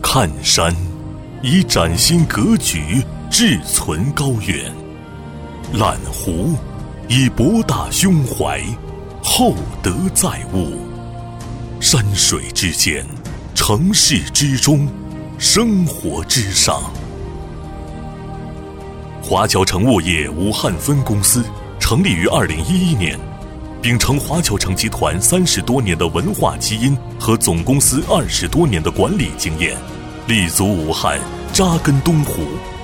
看山，以崭新格局志存高远；览湖，以博大胸怀厚德载物。山水之间，城市之中，生活之上。华侨城物业武汉分公司成立于2011年，秉承华侨城集团30多年的文化基因和总公司20多年的管理经验，立足武汉，扎根东湖，